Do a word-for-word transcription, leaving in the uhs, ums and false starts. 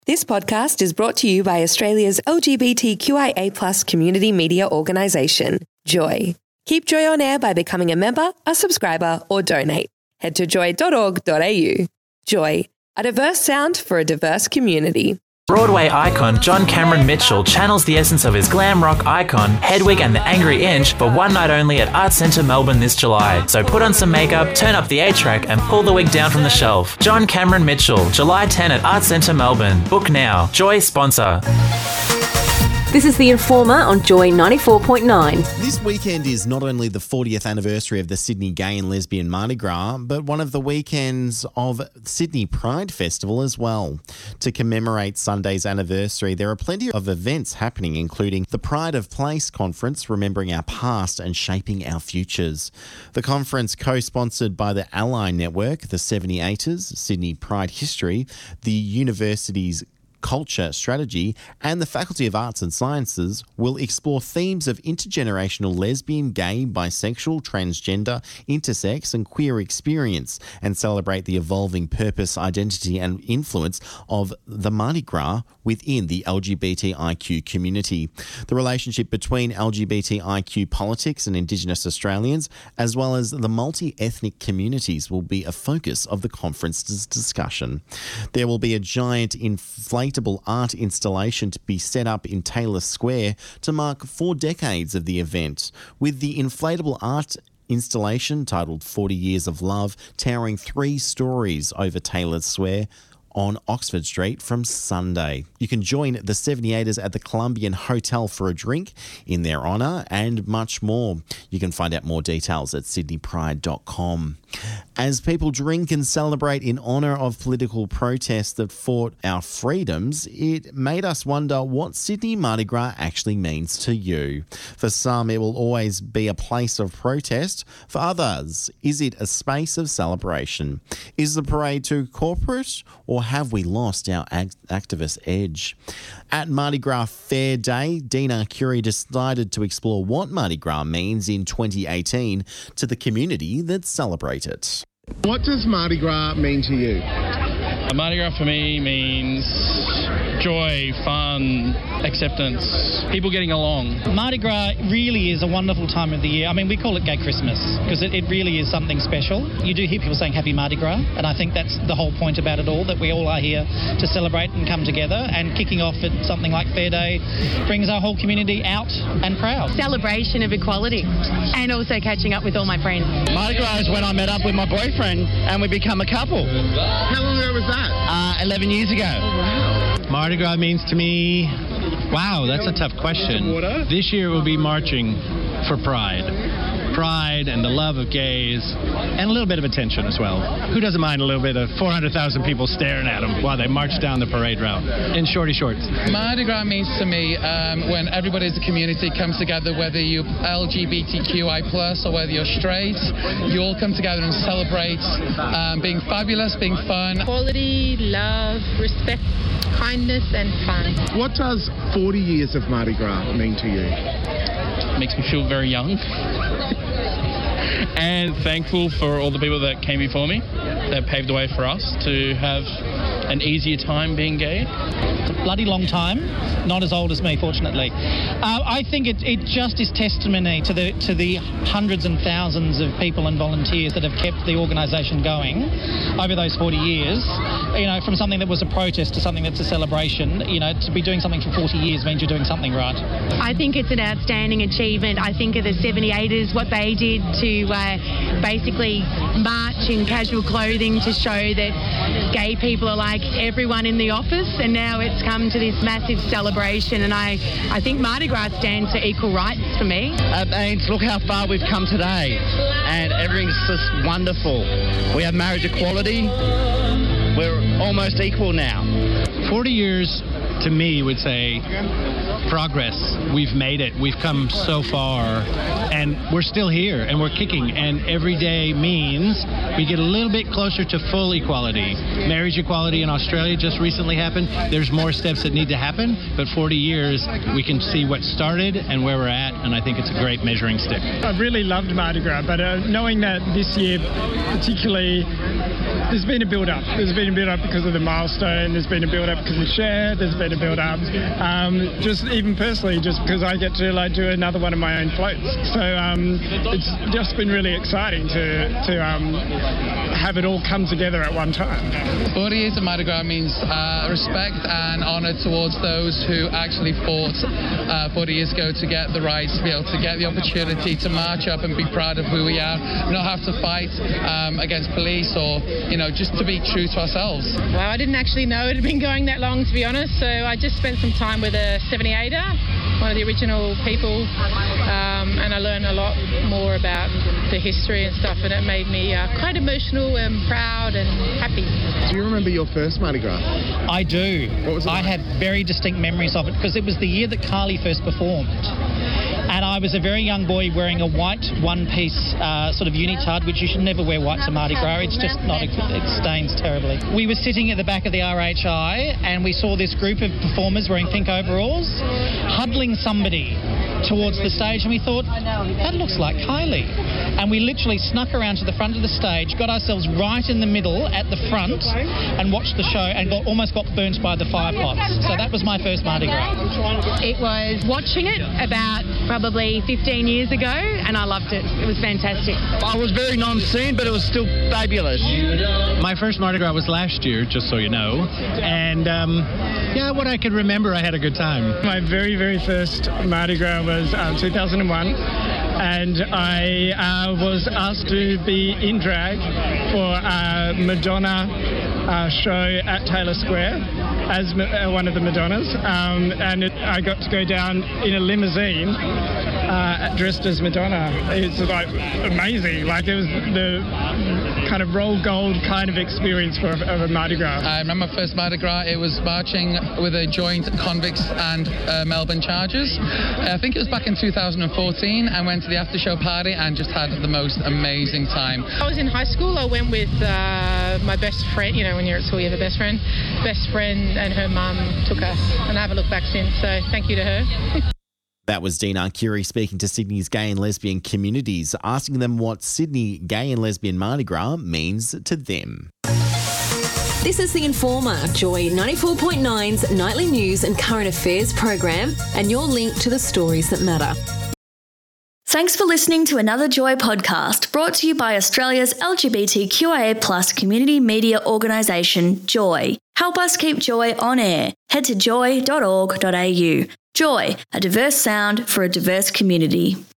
This podcast is brought to you by Australia's L G B T Q I A plus community media organisation, Joy. Keep Joy on air by becoming a member, a subscriber, or donate. Head to joy dot org dot a u. Joy, a diverse sound for a diverse community. Broadway icon John Cameron Mitchell channels the essence of his glam rock icon, Hedwig and the Angry Inch, for one night only at Arts Centre Melbourne this July. So put on some makeup, turn up the A-track and pull the wig down from the shelf. John Cameron Mitchell, July tenth at Arts Centre Melbourne. Book now. Joy sponsor. This is The Informer on Joy ninety-four point nine. This weekend is not only the fortieth anniversary of the Sydney Gay and Lesbian Mardi Gras, but one of the weekends of Sydney Pride Festival as well. To commemorate Sunday's anniversary, there are plenty of events happening, including the Pride of Place conference, remembering our past and shaping our futures. The conference, co-sponsored by the Ally Network, the seventy-eighters, Sydney Pride History, the university's Culture Strategy and the Faculty of Arts and Sciences, will explore themes of intergenerational lesbian, gay, bisexual, transgender, intersex and queer experience and celebrate the evolving purpose, identity and influence of the Mardi Gras within the L G B T I Q community. The relationship between L G B T I Q politics and Indigenous Australians, as well as the multi-ethnic communities, will be a focus of the conference's discussion. There will be a giant inflatable art installation to be set up in Taylor Square to mark four decades of the event, with the inflatable art installation titled forty years of Love towering three stories over Taylor Square on Oxford Street from Sunday. You can join the seventy-eighters at the Columbian Hotel for a drink in their honour and much more. You can find out more details at sydney pride dot com. As people drink and celebrate in honour of political protests that fought our freedoms, it made us wonder what Sydney Mardi Gras actually means to you. For some, it will always be a place of protest. For others, is it a space of celebration? Is the parade too corporate, or have we lost our act- activist edge? At Mardi Gras Fair Day, Dina Curie decided to explore what Mardi Gras means in twenty eighteen to the community that celebrate it. What does Mardi Gras mean to you? Mardi Gras for me means joy, fun, acceptance, people getting along. Mardi Gras really is a wonderful time of the year. I mean, we call it Gay Christmas because it, it really is something special. You do hear people saying Happy Mardi Gras, and I think that's the whole point about it all, that we all are here to celebrate and come together, and kicking off at something like Fair Day brings our whole community out and proud. Celebration of equality and also catching up with all my friends. Mardi Gras is when I met up with my boyfriend and we become a couple. How long ago was that? Uh, eleven years ago. Oh, wow. Mardi Gras means to me, wow, that's a tough question. This year will be marching for pride. Pride and the love of gays, and a little bit of attention as well. Who doesn't mind a little bit of four hundred thousand people staring at them while they march down the parade route in shorty shorts? Mardi Gras means to me um, when everybody as a community comes together, whether you're L G B T Q I plus or whether you're straight, you all come together and celebrate um, being fabulous, being fun. Equality, love, respect, kindness and fun. What does forty years of Mardi Gras mean to you? Makes me feel very young. And thankful for all the people that came before me, that paved the way for us to have an easier time being gay. It's a bloody long time, not as old as me, fortunately. Uh, I think it, it just is testimony to the to the hundreds and thousands of people and volunteers that have kept the organisation going over those forty years. You know, from something that was a protest to something that's a celebration. You know, to be doing something for forty years means you're doing something right. I think it's an outstanding achievement. I think of the seventy-eighters, what they did to uh, basically march in casual clothing to show that gay people are like everyone in the office, and now it's come to this massive celebration, and I, I think Mardi Gras stands for equal rights for me. It means look how far we've come today, and everything's just wonderful. We have marriage equality. We're almost equal now. forty years to me would say progress. We've made it. We've come so far, and we're still here, and we're kicking, and every day means we get a little bit closer to full equality. Marriage equality in Australia just recently happened. There's more steps that need to happen, but forty years, we can see what started and where we're at, and I think it's a great measuring stick. I've really loved Mardi Gras, but uh, knowing that this year particularly, there's been a build-up. There's been a build-up because of the milestone. There's been a build-up because of Cher. There's been a build-up, um, just even personally, just because I get to like do another one of my own floats. So um, it's just been really exciting to to um, have it all come together at one time. forty years of Mardi Gras means uh, respect and honour towards those who actually fought uh, forty years ago to get the rights, to be able to get the opportunity to march up and be proud of who we are, not have to fight um, against police or, you know, just to be true to ourselves. Well, I didn't actually know it had been going that long, to be honest, so I just spent some time with a seventy-eighter, one of the original people, um, and I learned a lot more about the history and stuff, and it made me uh, quite emotional and proud and happy. Do you remember your first Mardi Gras? I do. What was it I like? have very distinct memories of it because it was the year that Carly first performed. And I was a very young boy wearing a white one-piece uh, sort of unitard, which you should never wear white to Mardi Gras. It's just not, it stains terribly. We were sitting at the back of the R H I and we saw this group of performers wearing pink overalls huddling somebody towards the stage, and we thought, that looks like Kylie. And we literally snuck around to the front of the stage, got ourselves right in the middle at the front and watched the show and got almost got burnt by the fire pots. So that was my first Mardi Gras. It was watching it about probably fifteen years ago, and I loved it. It was fantastic. I was very non-scene, but it was still fabulous. My first Mardi Gras was last year, just so you know. And, um, yeah, what I can remember, I had a good time. My very, very first Mardi Gras was um, two thousand one, and I uh, was asked to be in drag for a Madonna uh, show at Taylor Square as uh, one of the Madonnas, um, and it, I got to go down in a limousine uh, dressed as Madonna. It's like amazing. Like it was the kind of roll gold kind of experience for of a Mardi Gras. I remember my first Mardi Gras, it was marching with a joint convicts and uh, Melbourne Chargers. I think it was back in two thousand fourteen. I went to the after show party and just had the most amazing time. I was in high school. I went with uh, my best friend. You know, when you're at school, you have a best friend. Best friend and her mum took us, and I haven't looked back since. So thank you to her. That was Dean Arcuri speaking to Sydney's gay and lesbian communities, asking them what Sydney gay and lesbian Mardi Gras means to them. This is The Informer, Joy ninety-four point nine's nightly news and current affairs program, and your link to the stories that matter. Thanks for listening to another Joy podcast brought to you by Australia's L G B T Q I A plus community media organisation, Joy. Help us keep Joy on air. Head to joy dot org dot a u. Joy, a diverse sound for a diverse community.